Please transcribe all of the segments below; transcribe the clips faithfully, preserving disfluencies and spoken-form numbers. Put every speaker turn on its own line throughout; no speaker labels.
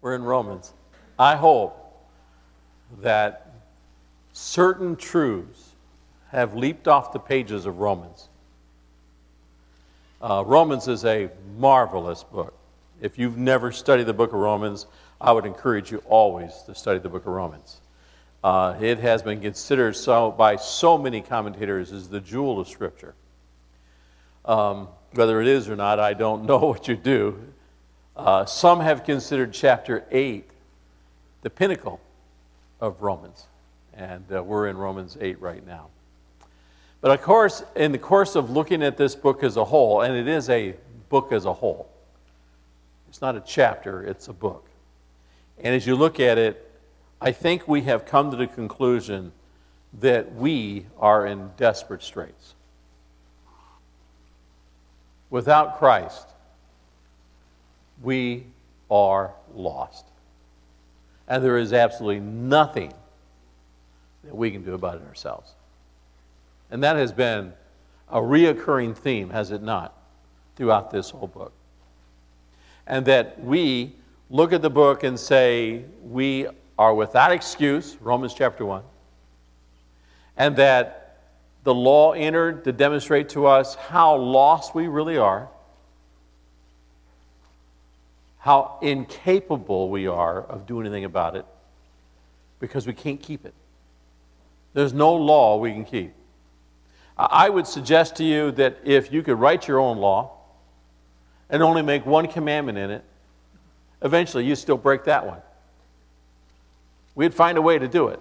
We're in Romans. I hope that certain truths have leaped off the pages of Romans. Uh, Romans is a marvelous book. If you've never studied the book of Romans, I would encourage you always to study the book of Romans. Uh, it has been considered so by so many commentators as the jewel of Scripture. Um, whether it is or not, I don't know what you do. Uh, some have considered chapter eight the pinnacle of Romans, and uh, we're in Romans eight right now. But of course, in the course of looking at this book as a whole, and it is a book as a whole, it's not a chapter, it's a book. And as you look at it, I think we have come to the conclusion that we are in desperate straits. Without Christ, we are lost. And there is absolutely nothing that we can do about it ourselves. And that has been a reoccurring theme, has it not, throughout this whole book. And that we look at the book and say we are without excuse, Romans chapter one, and that the law entered to demonstrate to us how lost we really are, how incapable we are of doing anything about it, because we can't keep it. There's no law we can keep. I would suggest to you that if you could write your own law and only make one commandment in it, eventually you still break that one. We'd find a way to do it.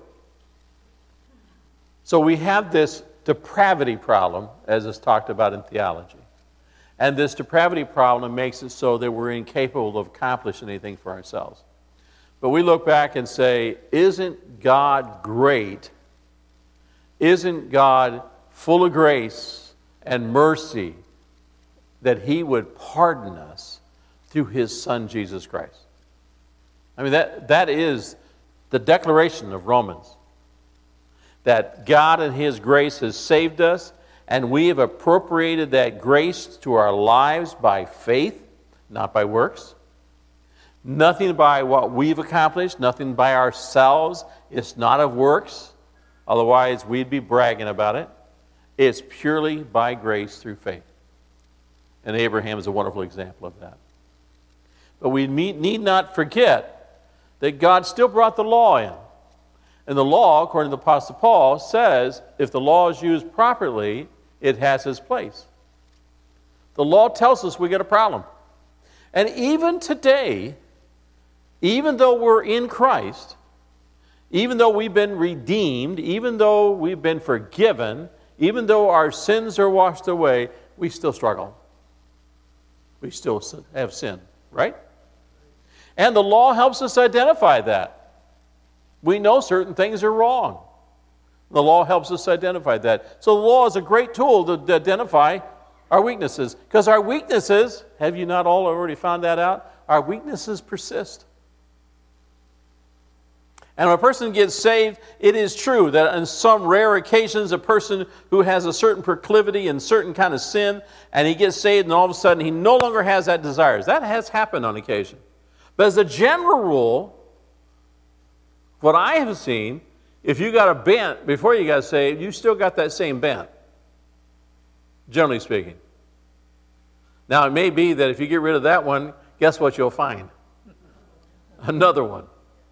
So we have this depravity problem, as is talked about in theology. And this depravity problem makes it so that we're incapable of accomplishing anything for ourselves. But we look back and say, isn't God great? Isn't God full of grace and mercy that He would pardon us through His Son, Jesus Christ? I mean, that, that is the declaration of Romans. That God in His grace has saved us, and we have appropriated that grace to our lives by faith, not by works. Nothing by what we've accomplished, nothing by ourselves. It's not of works. Otherwise, we'd be bragging about it. It's purely by grace through faith. And Abraham is a wonderful example of that. But we need not forget that God still brought the law in. And the law, according to the Apostle Paul, says if the law is used properly, it has its place. The law tells us we got a problem. And even today, even though we're in Christ, even though we've been redeemed, even though we've been forgiven, even though our sins are washed away, we still struggle. We still have sin, right? And the law helps us identify that. We know certain things are wrong. The law helps us identify that. So the law is a great tool to identify our weaknesses. Because our weaknesses, have you not all already found that out? Our weaknesses persist. And when a person gets saved, it is true that on some rare occasions, a person who has a certain proclivity and certain kind of sin, and he gets saved, and all of a sudden he no longer has that desire. That has happened on occasion. But as a general rule, what I have seen, if you got a bent before you got saved, you still got that same bent, generally speaking. Now, it may be that if you get rid of that one, guess what you'll find? Another one.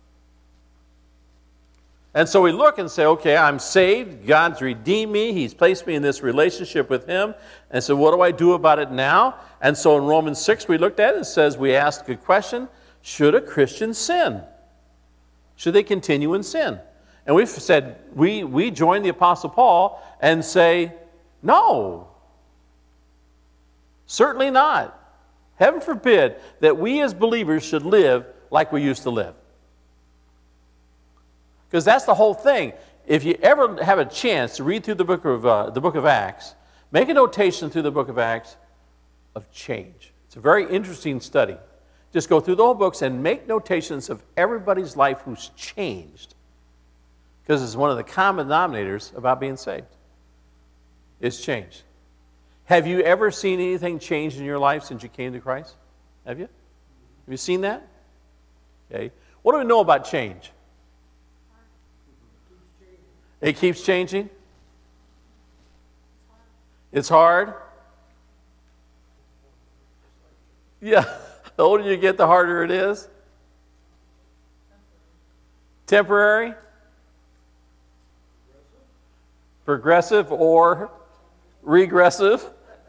And so we look and say, okay, I'm saved. God's redeemed me. He's placed me in this relationship with Him. And so what do I do about it now? And so in Romans six, we looked at it. It says we ask a question, should a Christian sin? Should they continue in sin? And we've said, we, we join the Apostle Paul and say, no. Certainly not. Heaven forbid that we as believers should live like we used to live. Because that's the whole thing. If you ever have a chance to read through the book of uh, the book of Acts, make a notation through the book of Acts of change. It's a very interesting study. Just go through the whole books and make notations of everybody's life who's changed. Because it's one of the common denominators about being saved. It's change. Have you ever seen anything change in your life since you came to Christ? Have you? Have you seen that? Okay? What do we know about change? It keeps changing. It's hard. Yeah, the older you get, the harder it is. Temporary. Progressive or regressive.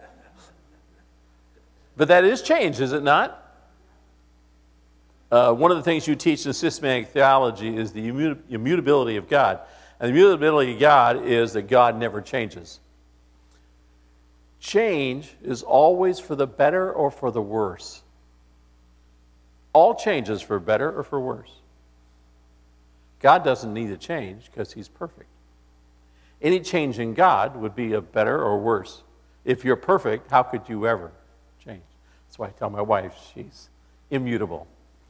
But that is change, is it not? Uh, one of the things you teach in systematic theology is the immu- immutability of God. And the immutability of God is that God never changes. Change is always for the better or for the worse. All change is for better or for worse. God doesn't need to change because he's perfect. Any change in God would be a better or worse. If you're perfect, how could you ever change? That's why I tell my wife she's immutable.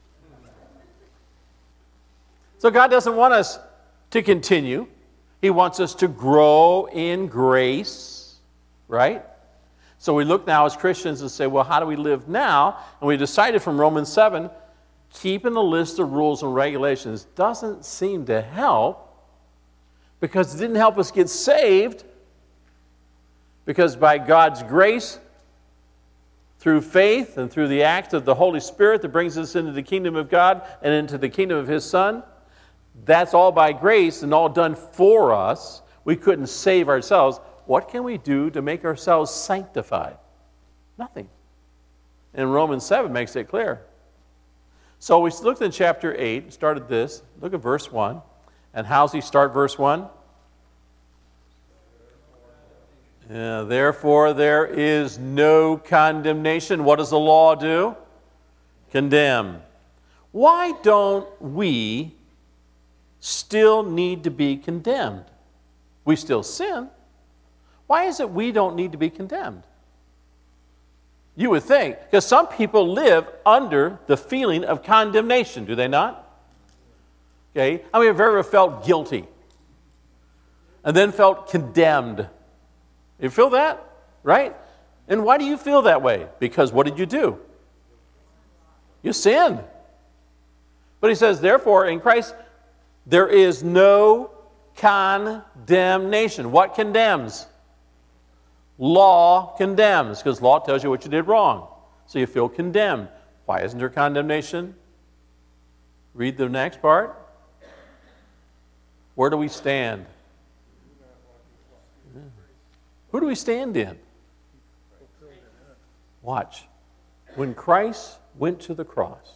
So God doesn't want us to continue. He wants us to grow in grace, right? So we look now as Christians and say, well, how do we live now? And we decided from Romans seven, keeping a list of rules and regulations doesn't seem to help, because it didn't help us get saved, because by God's grace, through faith and through the act of the Holy Spirit that brings us into the kingdom of God and into the kingdom of his Son, that's all by grace and all done for us. We couldn't save ourselves. What can we do to make ourselves sanctified? Nothing. And Romans seven makes it clear. So we looked in chapter eight, started this. Look at verse one. And how's he start verse one? Yeah, therefore there is no condemnation. What does the law do? Condemn. Why don't we still need to be condemned? We still sin. Why is it we don't need to be condemned? You would think, because some people live under the feeling of condemnation, do they not? Okay, how many have ever felt guilty and then felt condemned? You feel that, right? And why do you feel that way? Because what did you do? You sinned. But he says, therefore, in Christ, there is no condemnation. What condemns? Law condemns, because law tells you what you did wrong. So you feel condemned. Why isn't there condemnation? Read the next part. Where do we stand? Yeah. Who do we stand in? Watch. When Christ went to the cross,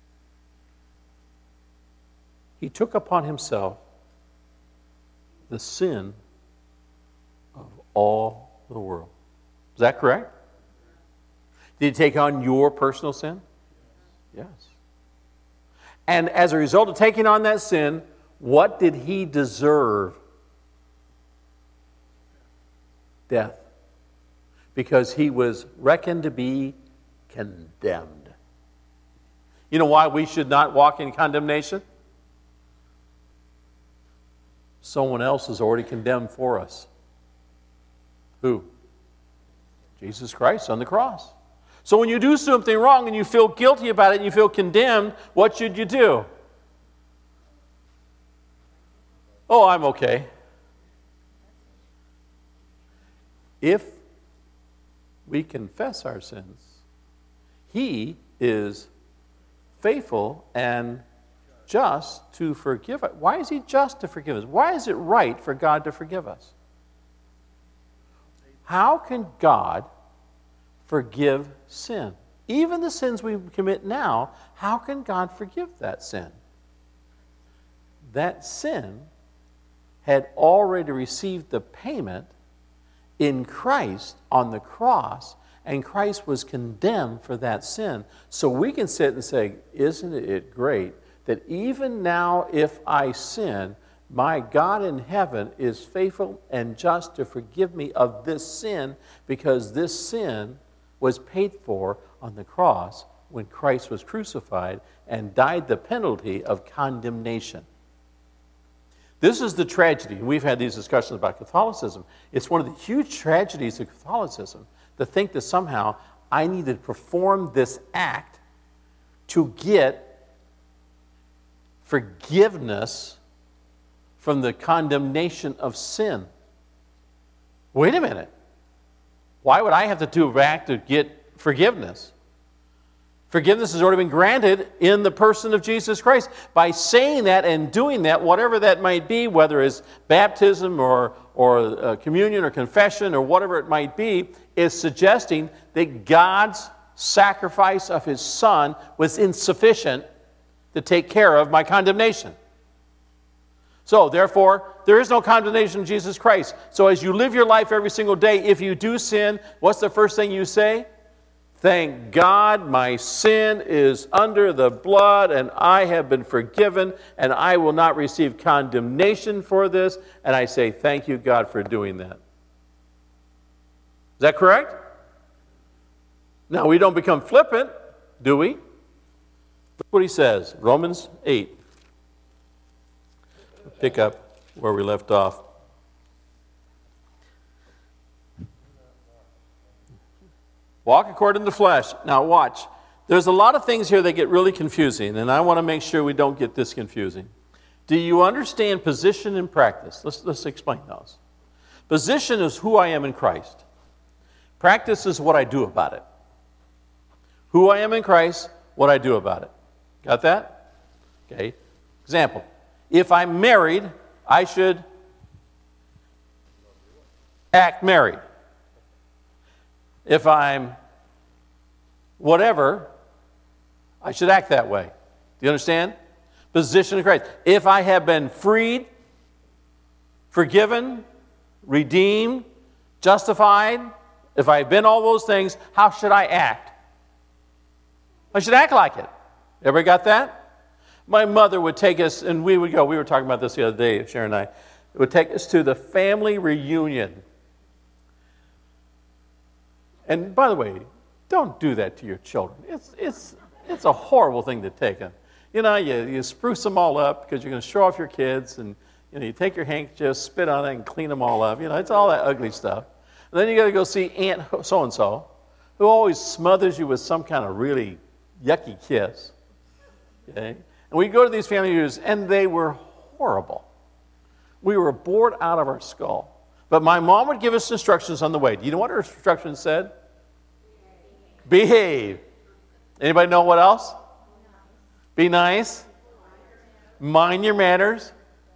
he took upon himself the sin of all the world. Is that correct? Did he take on your personal sin? Yes. And as a result of taking on that sin, what did he deserve? Death. Because he was reckoned to be condemned. You know why we should not walk in condemnation? Someone else is already condemned for us. Who? Jesus Christ on the cross. So when you do something wrong and you feel guilty about it and you feel condemned, what should you do? Oh, I'm okay. If we confess our sins, he is faithful and just to forgive us. Why is he just to forgive us? Why is it right for God to forgive us? How can God forgive sin? Even the sins we commit now, how can God forgive that sin? That sin had already received the payment in Christ on the cross, and Christ was condemned for that sin. So we can sit and say, isn't it great that even now if I sin, my God in heaven is faithful and just to forgive me of this sin, because this sin was paid for on the cross when Christ was crucified and died the penalty of condemnation. This is the tragedy. We've had these discussions about Catholicism. It's one of the huge tragedies of Catholicism to think that somehow I need to perform this act to get forgiveness from the condemnation of sin. Wait a minute. Why would I have to do back to get forgiveness? Forgiveness has already been granted in the person of Jesus Christ. By saying that and doing that, whatever that might be, whether it's baptism or, or uh, communion or confession or whatever it might be, is suggesting that God's sacrifice of His Son was insufficient to take care of my condemnation. So, therefore, there is no condemnation in Jesus Christ. So as you live your life every single day, if you do sin, what's the first thing you say? Thank God my sin is under the blood and I have been forgiven and I will not receive condemnation for this. And I say, thank you, God, for doing that. Is that correct? Now, we don't become flippant, do we? Look what he says, Romans eight. Pick up where we left off. Walk according to the flesh. Now watch. There's a lot of things here that get really confusing, and I want to make sure we don't get this confusing. Do you understand position and practice? Let's, let's explain those. Position is who I am in Christ. Practice is what I do about it. Who I am in Christ, what I do about it. Got that? Okay. Example. If I'm married, I should act married. If I'm whatever, I should act that way. Do you understand? Position in Christ. If I have been freed, forgiven, redeemed, justified, if I've been all those things, how should I act? I should act like it. Everybody got that? My mother would take us, and we would go, we were talking about this the other day, Sharon and I, it would take us to the family reunion. And by the way, don't do that to your children. It's, it's, it's a horrible thing to take them. You know, you, you spruce them all up because you're going to show off your kids, and you know, you take your handkerchief, spit on it, and clean them all up. You know, it's all that ugly stuff. And then you got to go see Aunt so-and-so, who always smothers you with some kind of really yucky kiss. Okay? And we go to these family reunions, and they were horrible. We were bored out of our skull. But my mom would give us instructions on the way. Do you know what her instructions said? Behave. Anybody know what else? Be nice. Mind your manners.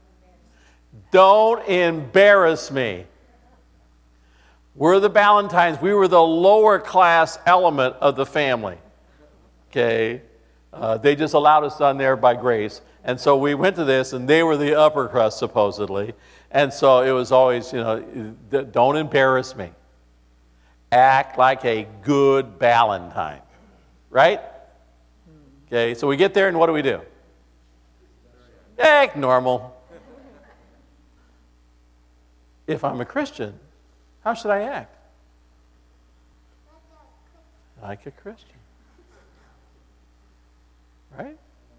Don't embarrass me. We're the Ballantines. We were the lower class element of the family. Okay? Uh, they just allowed us on there by grace. And so we went to this, and they were the upper crust, supposedly. And so it was always, you know, don't embarrass me. Act like a good Ballantine. Right? Okay, so we get there, and what do we do? Act normal. If I'm a Christian, how should I act? Like a Christian. Right?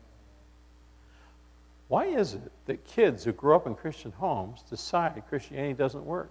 Why is it that kids who grow up in Christian homes decide Christianity doesn't work?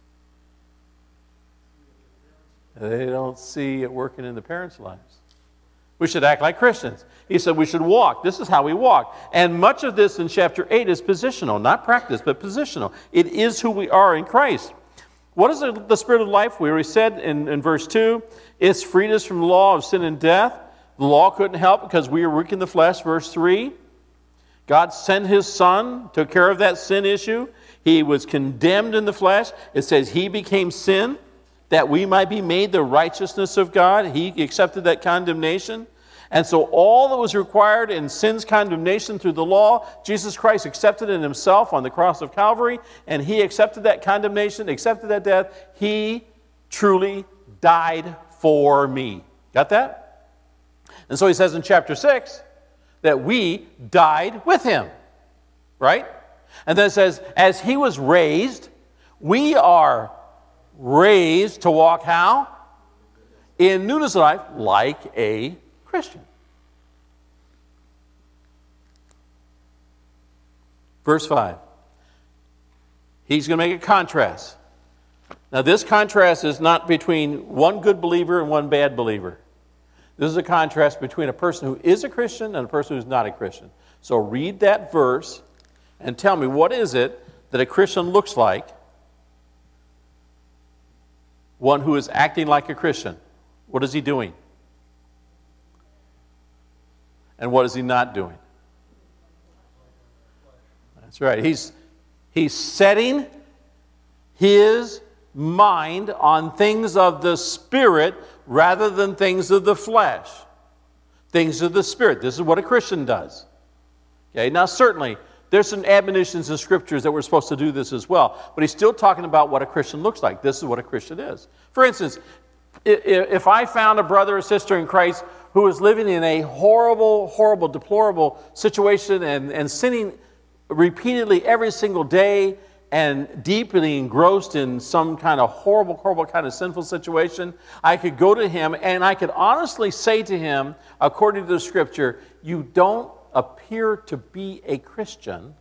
They don't see it working in the parents' lives. We should act like Christians. He said we should walk. This is how we walk. And much of this in chapter eight is positional, not practice, but positional. It is who we are in Christ. What is the Spirit of life? We already said in, in verse two, it's freed us from the law of sin and death. The law couldn't help because we were weak in the flesh. Verse three, God sent His Son, took care of that sin issue. He was condemned in the flesh. It says He became sin that we might be made the righteousness of God. He accepted that condemnation. And so all that was required in sin's condemnation through the law, Jesus Christ accepted in Himself on the cross of Calvary, and He accepted that condemnation, accepted that death. He truly died for me. Got that? And so He says in chapter six that we died with Him. Right? And then it says, as He was raised, we are raised to walk how? In newness of life, like a Christian. Verse five. He's going to make a contrast. Now this contrast is not between one good believer and one bad believer. This is a contrast between a person who is a Christian and a person who's not a Christian. So read that verse and tell me, what is it that a Christian looks like? One who is acting like a Christian. What is he doing? And what is he not doing? That's right. He's, he's setting his mind on things of the Spirit rather than things of the flesh. Things of the Spirit. This is what a Christian does. Okay, now certainly, there's some admonitions in Scriptures that we're supposed to do this as well, but he's still talking about what a Christian looks like. This is what a Christian is. For instance, if I found a brother or sister in Christ who is living in a horrible, horrible, deplorable situation and, and sinning repeatedly every single day and deeply engrossed in some kind of horrible, horrible kind of sinful situation, I could go to him and I could honestly say to him, according to the Scripture, you don't appear to be a Christian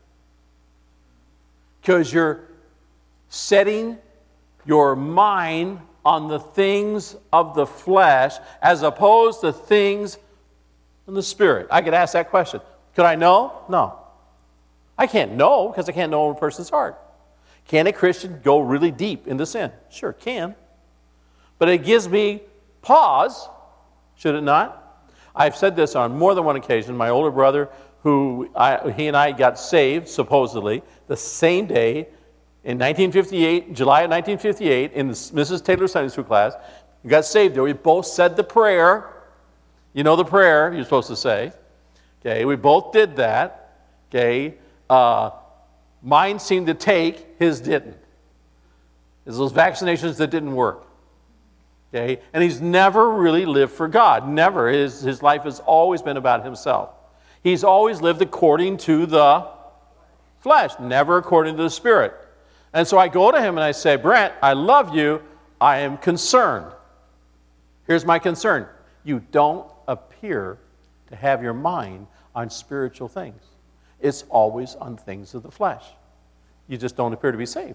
because you're setting your mind on the things of the flesh as opposed to things in the Spirit. I could ask that question. Could I know? No. I can't know because I can't know a person's heart. Can a Christian go really deep into sin? Sure, it can. But it gives me pause, should it not? I've said this on more than one occasion. My older brother, who I, he and I got saved, supposedly, the same day in nineteen fifty-eight, July of nineteen fifty-eight, in Missus Taylor's Sunday School class. We got saved there. We both said the prayer. You know the prayer you're supposed to say. Okay, we both did that. Okay, uh, mine seemed to take, his didn't. It's those vaccinations that didn't work. Okay, and he's never really lived for God. Never. His, his life has always been about himself. He's always lived according to the flesh, never according to the Spirit. And so I go to him and I say, Brent, I love you. I am concerned. Here's my concern. You don't appear to have your mind on spiritual things. It's always on things of the flesh. You just don't appear to be saved.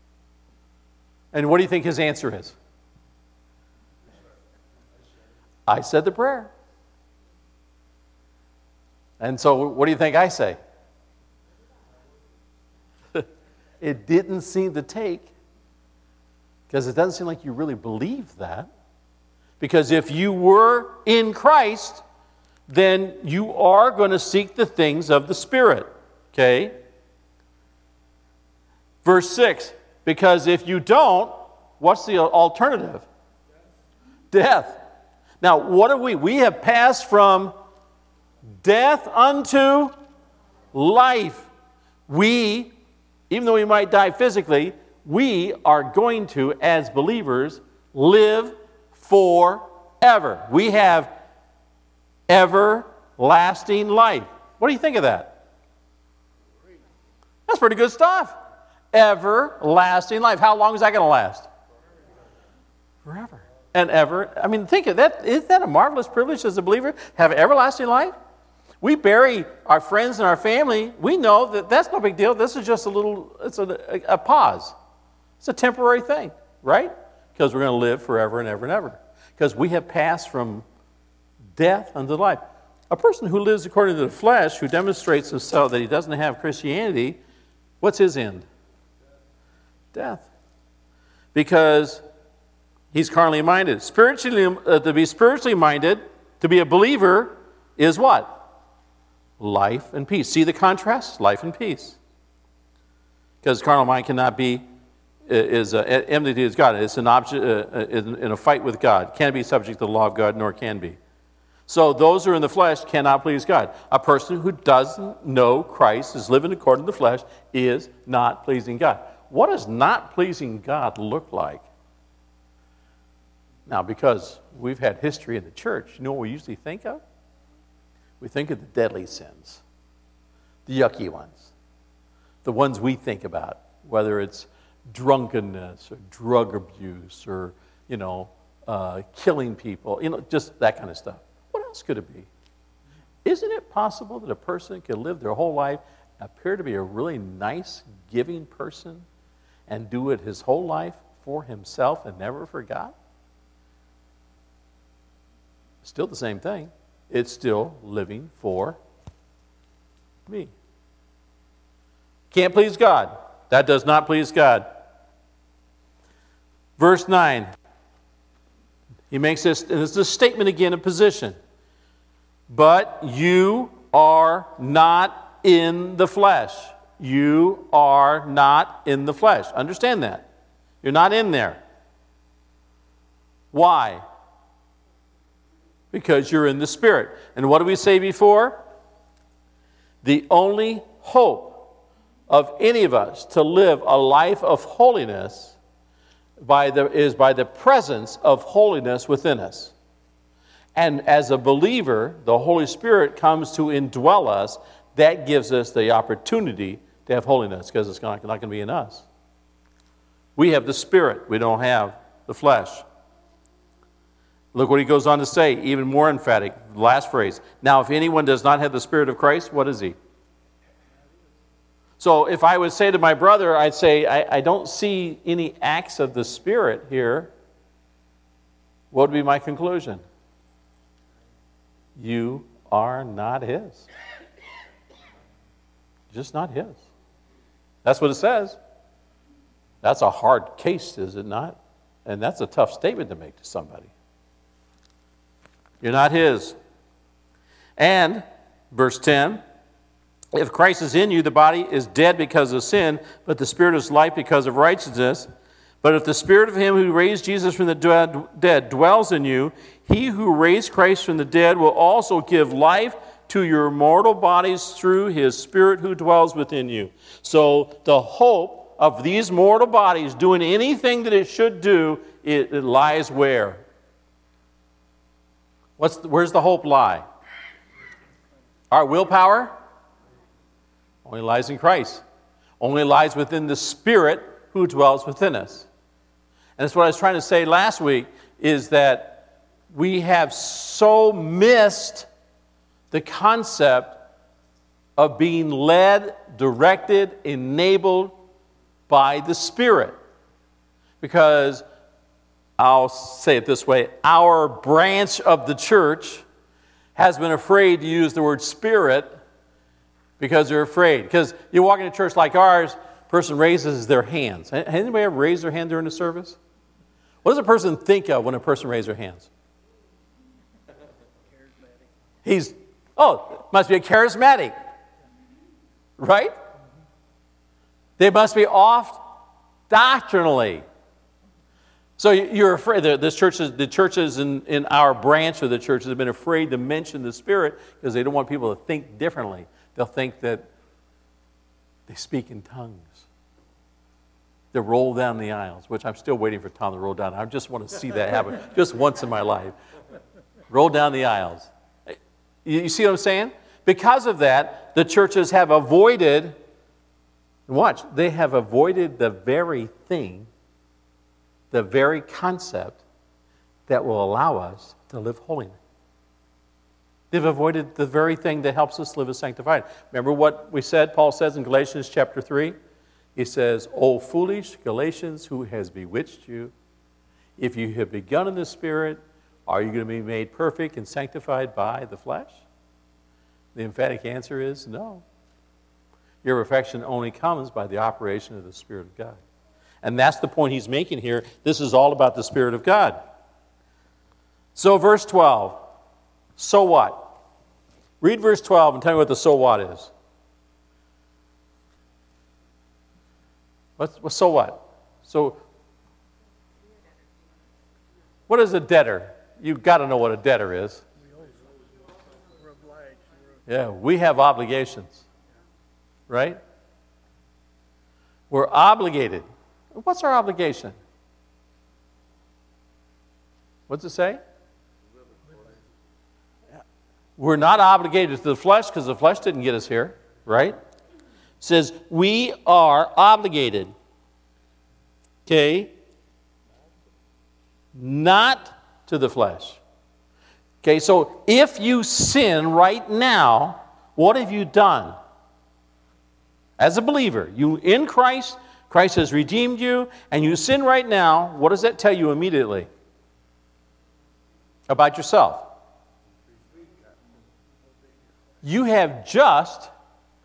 And what do you think his answer is? I said the prayer. And so what do you think I say? It didn't seem to take, because it doesn't seem like you really believe that. Because if you were in Christ, then you are going to seek the things of the Spirit. Okay? Verse six, because if you don't, what's the alternative? Death. Now, what have we? We have passed from death unto life. We, even though we might die physically, we are going to, as believers, live forever. We have everlasting life. What do you think of that? That's pretty good stuff. Everlasting life. How long is that going to last? Forever. And ever. I mean, think of that. Isn't that a marvelous privilege as a believer? Have everlasting life? We bury our friends and our family. We know that that's no big deal. This is just a little, it's a, a, a pause. It's a temporary thing, right? Because we're going to live forever and ever and ever. Because we have passed from death unto life. A person who lives according to the flesh, who demonstrates himself that he doesn't have Christianity, what's his end? Death. Because he's carnally minded. Spiritually, uh, to be spiritually minded, to be a believer, is what? Life and peace. See the contrast? Life and peace. Because carnal mind cannot be, is uh, enmity to God. It's an object uh, in, in a fight with God. Can't be subject to the law of God, nor can be. So those who are in the flesh cannot please God. A person who doesn't know Christ, is living according to the flesh, is not pleasing God. What does not pleasing God look like? Now, because we've had history in the church, you know what we usually think of? We think of the deadly sins, the yucky ones, the ones we think about, whether it's drunkenness or drug abuse or, you know, uh, killing people, you know, just that kind of stuff. What else could it be? Isn't it possible that a person could live their whole life, appear to be a really nice, giving person, and do it his whole life for himself and never for God? Still the same thing. It's still living for Me. Can't please God. That does not please God. Verse nine. He makes this, and it's a statement again of position. But you are not in the flesh. You are not in the flesh. Understand that. You're not in there. Why? Because you're in the Spirit. And what did we say before? The only hope of any of us to live a life of holiness by the, is by the presence of holiness within us. And as a believer, the Holy Spirit comes to indwell us. That gives us the opportunity to have holiness because it's not, not going to be in us. We have the Spirit. We don't have the flesh. Look what he goes on to say, even more emphatic. Last phrase. Now, if anyone does not have the Spirit of Christ, what is he? So if I would say to my brother, I'd say, I, I don't see any acts of the Spirit here. What would be my conclusion? You are not his. Just not his. That's what it says. That's a hard case, is it not? And that's a tough statement to make to somebody. You're not his. And, verse ten, if Christ is in you, the body is dead because of sin, but the Spirit is life because of righteousness. But if the Spirit of him who raised Jesus from the dead dwells in you, he who raised Christ from the dead will also give life to your mortal bodies through his Spirit who dwells within you. So the hope of these mortal bodies doing anything that it should do, it, it lies where? What's the, where's the hope lie? Our willpower? Only lies in Christ. Only lies within the Spirit who dwells within us. And that's what I was trying to say last week, is that we have so missed the concept of being led, directed, enabled by the Spirit. Because, I'll say it this way, our branch of the church has been afraid to use the word Spirit because they're afraid. Because you walk into a church like ours, a person raises their hands. Has anybody ever raised their hand during the service? What does a person think of when a person raises their hands? He's, oh, must be a charismatic. Right? They must be off doctrinally. So you're afraid. This churches, the churches in, in our branch of the churches have been afraid to mention the Spirit because they don't want people to think differently. They'll think that they speak in tongues. They roll down the aisles, which I'm still waiting for Tom to roll down. I just want to see that happen just once in my life. Roll down the aisles. You see what I'm saying? Because of that, the churches have avoided, watch, they have avoided the very thing, the very concept that will allow us to live holy. They've avoided the very thing that helps us live as sanctified. Remember what we said, Paul says in Galatians chapter three? He says, O foolish Galatians, who has bewitched you? If you have begun in the Spirit, are you going to be made perfect and sanctified by the flesh? The emphatic answer is no. Your perfection only comes by the operation of the Spirit of God. And that's the point he's making here. This is all about the Spirit of God. So verse twelve, so what? Read verse twelve and tell me what the so what is. What's, so what? So, what is a debtor? You've got to know what a debtor is. Yeah, we have obligations, right? We're obligated. What's our obligation? What's it say? We're not obligated to the flesh because the flesh didn't get us here, right? It says we are obligated, okay, not to the flesh. Okay, so if you sin right now, what have you done? As a believer, you in Christ, Christ has redeemed you, and you sin right now, what does that tell you immediately about yourself? You have just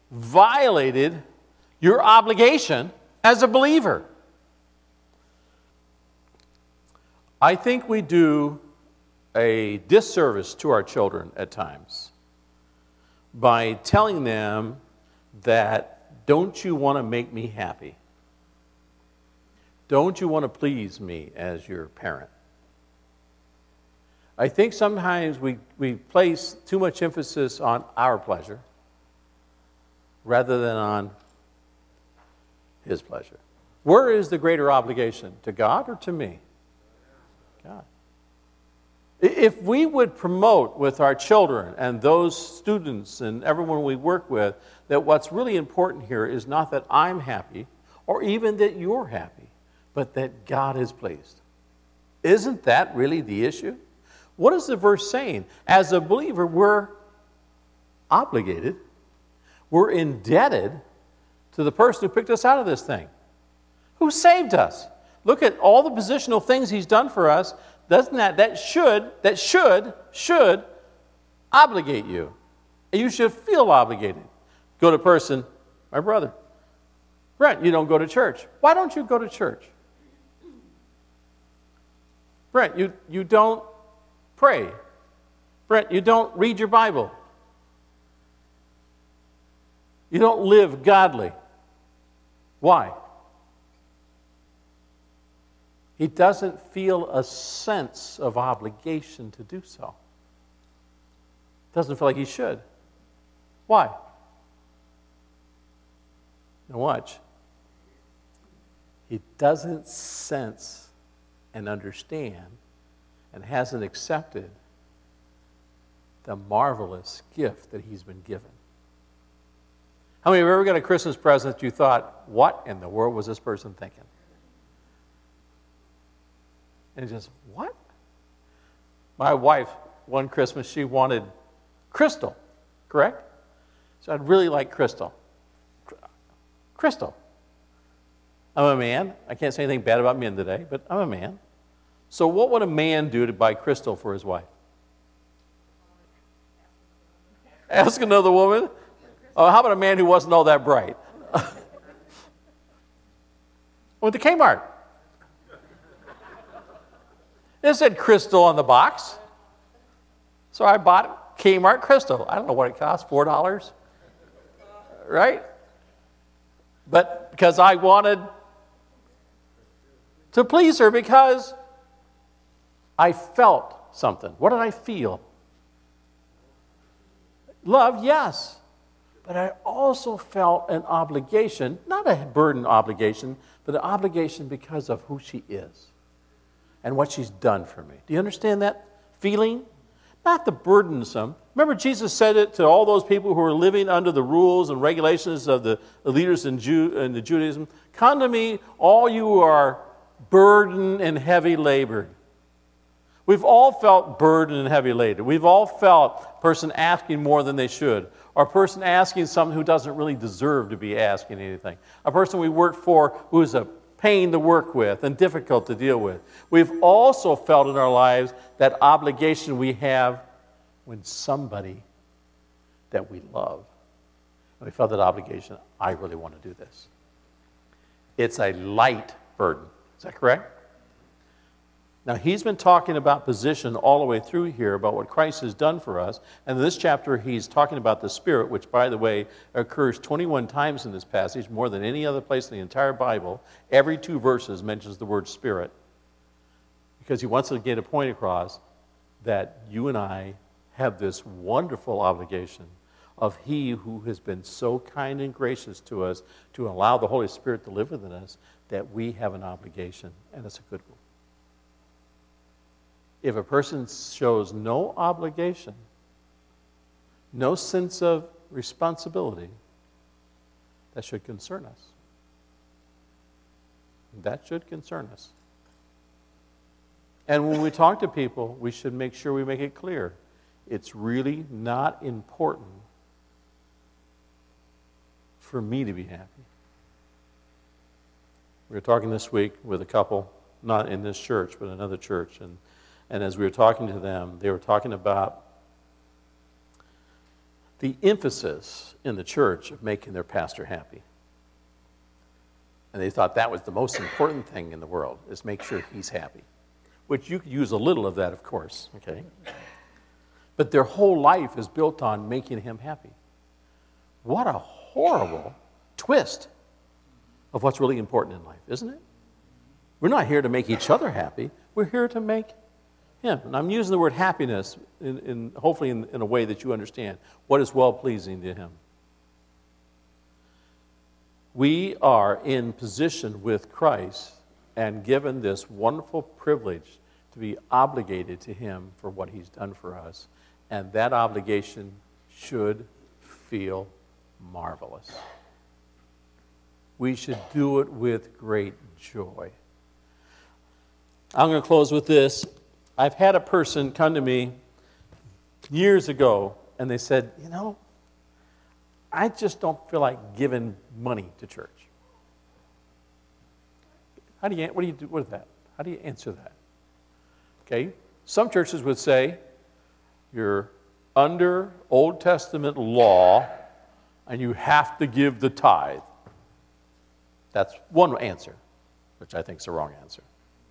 violated your obligation as a believer. I think we do a disservice to our children at times by telling them that, don't you want to make me happy? Don't you want to please me as your parent? I think sometimes we, we place too much emphasis on our pleasure rather than on His pleasure. Where is the greater obligation, to God or to me? God. If we would promote with our children and those students and everyone we work with that what's really important here is not that I'm happy or even that you're happy, but that God is pleased. Isn't that really the issue? What is the verse saying? As a believer, we're obligated, we're indebted to the person who picked us out of this thing, who saved us. Look at all the positional things He's done for us. Doesn't that, that should, that should, should obligate you. And you should feel obligated. Go to a person, my brother, Brent, you don't go to church. Why don't you go to church? Brent, you, you don't pray. Brent, you don't read your Bible. You don't live godly. Why? He doesn't feel a sense of obligation to do so. Doesn't feel like he should. Why? Now watch. He doesn't sense and understand and hasn't accepted the marvelous gift that he's been given. How many of you ever got a Christmas present you thought, what in the world was this person thinking? And just, what? My wife, one Christmas, she wanted crystal, correct? So I'd really like crystal. Crystal. I'm a man. I can't say anything bad about men today, but I'm a man. So what would a man do to buy crystal for his wife? Ask another woman? Oh, how about a man who wasn't all that bright? Went to Kmart. It said crystal on the box. So I bought Kmart crystal. I don't know what it cost, four dollars? Right? But because I wanted to please her, because I felt something. What did I feel? Love, yes. But I also felt an obligation, not a burden obligation, but an obligation because of who she is and what she's done for me. Do you understand that feeling? Not the burdensome. Remember, Jesus said it to all those people who were living under the rules and regulations of the leaders in, Jew, in the Judaism. Come to me, all you who are burdened and heavy labored. We've all felt burdened and heavy laden. We've all felt a person asking more than they should, or a person asking something who doesn't really deserve to be asking anything. A person we work for who is a pain to work with and difficult to deal with. We've also felt in our lives that obligation we have when somebody that we love. And we felt that obligation, I really want to do this. It's a light burden. Is that correct? Now, he's been talking about position all the way through here, about what Christ has done for us. And in this chapter, he's talking about the Spirit, which, by the way, occurs twenty-one times in this passage, more than any other place in the entire Bible. Every two verses mentions the word Spirit, because he wants to get a point across that you and I have this wonderful obligation of he who has been so kind and gracious to us to allow the Holy Spirit to live within us, that we have an obligation, and it's a good one. If a person shows no obligation, no sense of responsibility, that should concern us. That should concern us. And when we talk to people, we should make sure we make it clear. It's really not important for me to be happy. We were talking this week with a couple, not in this church, but another church, and And as we were talking to them, they were talking about the emphasis in the church of making their pastor happy. And they thought that was the most important thing in the world, is make sure he's happy. Which you could use a little of that, of course, okay? But their whole life is built on making him happy. What a horrible twist of what's really important in life, isn't it? We're not here to make each other happy. We're here to make him. And I'm using the word happiness in, in hopefully in, in a way that you understand what is well-pleasing to him. We are in position with Christ and given this wonderful privilege to be obligated to him for what he's done for us. And that obligation should feel marvelous. We should do it with great joy. I'm going to close with this. I've had a person come to me years ago, and they said, you know, I just don't feel like giving money to church. How do you, what do you do with that? How do you answer that? Okay, some churches would say, you're under Old Testament law, and you have to give the tithe. That's one answer, which I think is the wrong answer.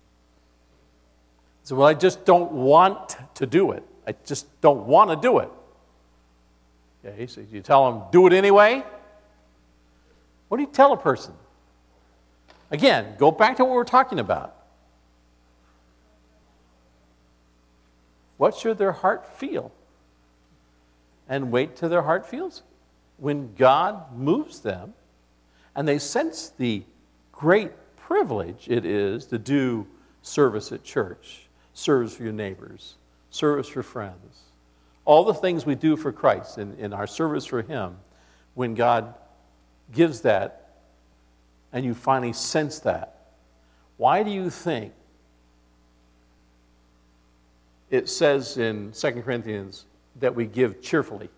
So, well, I just don't want to do it. I just don't want to do it. Okay, so you tell them, do it anyway? What do you tell a person? Again, go back to what we're talking about. What should their heart feel? And wait till their heart feels. When God moves them, and they sense the great privilege it is to do service at church, service for your neighbors, service for friends, all the things we do for Christ in, in our service for him, when God gives that and you finally sense that, why do you think it says in Second Corinthians that we give cheerfully?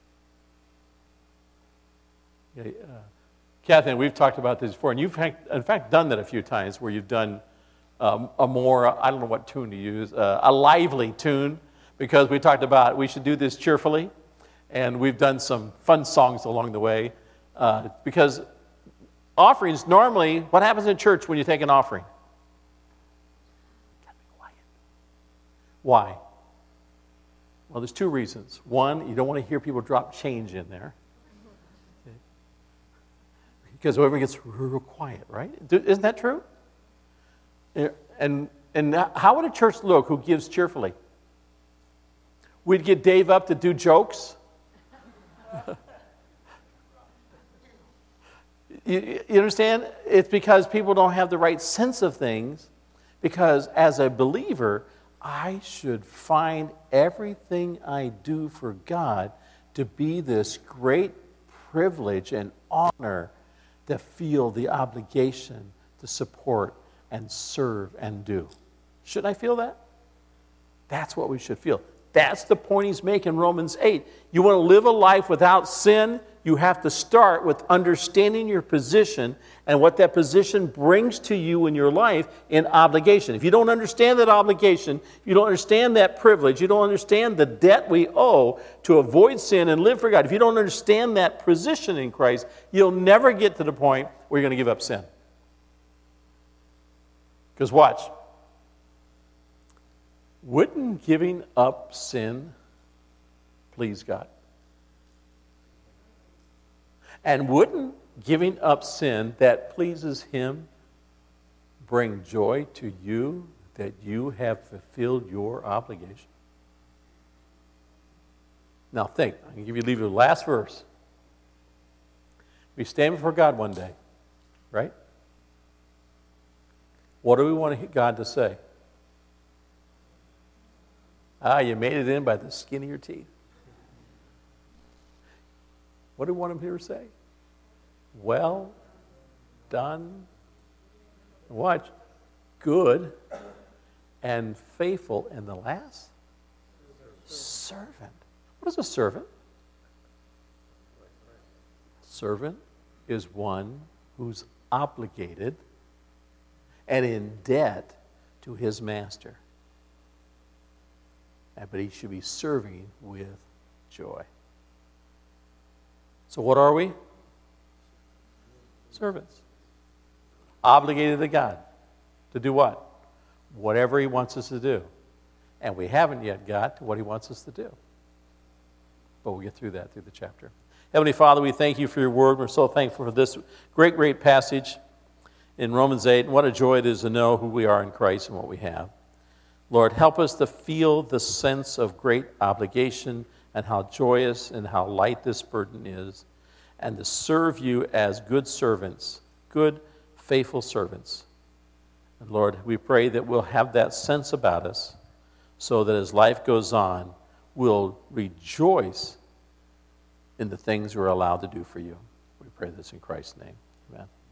Uh, Kathy, we've talked about this before, and you've in fact done that a few times where you've done um, a more, I don't know what tune to use, uh, a lively tune, because we talked about we should do this cheerfully, and we've done some fun songs along the way, uh, because offerings, normally, what happens in church when you take an offering? Gotta be quiet. Why? Well, there's two reasons. One, you don't want to hear people drop change in there. Okay. Because everyone gets real quiet, right? Isn't that true? And, and how would a church look who gives cheerfully? We'd get Dave up to do jokes. you, you understand? It's because people don't have the right sense of things, because as a believer, I should find everything I do for God to be this great privilege and honor to feel the obligation to support and serve and do. Shouldn't I feel that? That's what we should feel. That's the point he's making in Romans eight. You want to live a life without sin? You have to start with understanding your position and what that position brings to you in your life in obligation. If you don't understand that obligation, you don't understand that privilege, you don't understand the debt we owe to avoid sin and live for God, if you don't understand that position in Christ, you'll never get to the point where you're going to give up sin. Because watch. Wouldn't giving up sin please God? And wouldn't giving up sin that pleases him bring joy to you that you have fulfilled your obligation? Now think, I'm going to give you leave you the last verse. We stand before God one day, right? What do we want God to say? Ah, you made it in by the skin of your teeth. What do we want him here to say? Well done. Watch. Good and faithful in the last servant. What is a servant? Servant is one who's obligated and in debt to his master. But he should be serving with joy. So what are we? Servants. Obligated to God. To do what? Whatever he wants us to do. And we haven't yet got to what he wants us to do. But we'll get through that through the chapter. Heavenly Father, we thank you for your word. We're so thankful for this great, great passage in Romans eight. And what a joy it is to know who we are in Christ and what we have. Lord, help us to feel the sense of great obligation and how joyous and how light this burden is, and to serve you as good servants, good, faithful servants. And Lord, we pray that we'll have that sense about us so that as life goes on, we'll rejoice in the things we're allowed to do for you. We pray this in Christ's name. Amen.